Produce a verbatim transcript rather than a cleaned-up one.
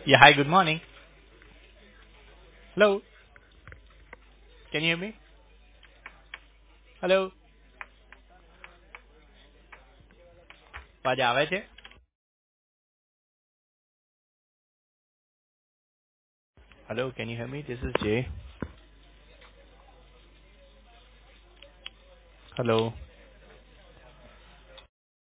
Yeah, hi, good morning. Hello, can you hear me? Hello, અવાજ આવે છે? Hello, can you hear me? This is Jay. Hello.